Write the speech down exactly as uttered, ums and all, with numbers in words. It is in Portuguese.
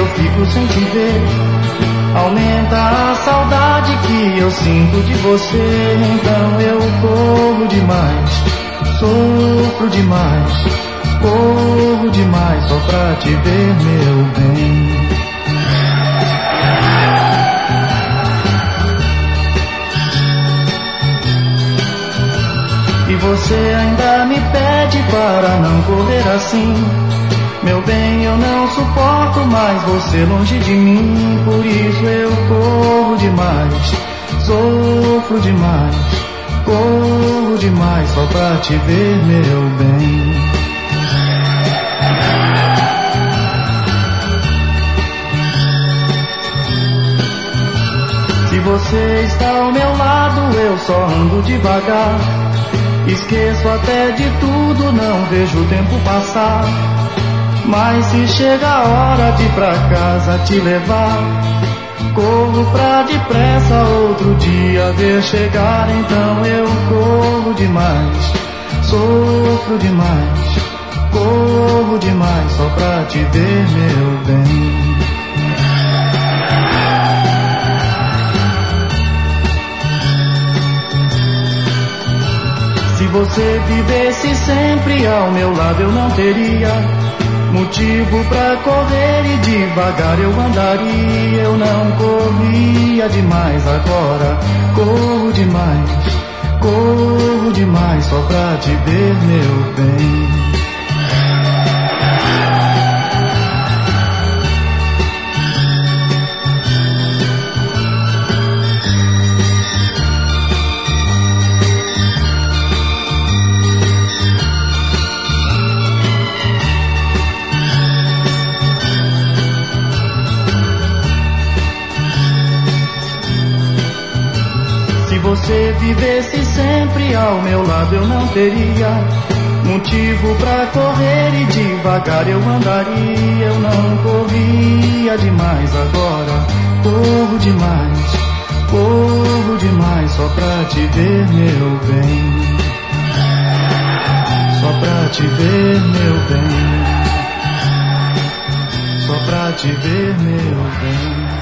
eu fico sem te ver. Aumenta a saudade que eu sinto de você. Então eu corro demais, sofro demais, corro demais só pra te ver, meu bem. E você ainda me pede para não correr assim. Meu bem, eu não suporto mais você longe de mim. Por isso eu corro demais, sofro demais, corro demais só pra te ver, meu bem. Se você está ao meu lado, eu só ando devagar. Esqueço até de tudo, não vejo o tempo passar. Mas se chega a hora de ir pra casa te levar, corro pra depressa outro dia ver chegar. Então eu corro demais, sofro demais, corro demais só pra te ver, meu bem. Se você vivesse sempre ao meu lado eu não teria motivo pra correr e devagar eu andaria. Eu não corria demais, agora corro demais, corro demais só pra te ver, meu bem. Se você vivesse sempre ao meu lado eu não teria motivo pra correr e devagar eu andaria. Eu não corria demais, agora corro demais, corro demais só pra te ver, meu bem. Só pra te ver, meu bem. Só pra te ver, meu bem.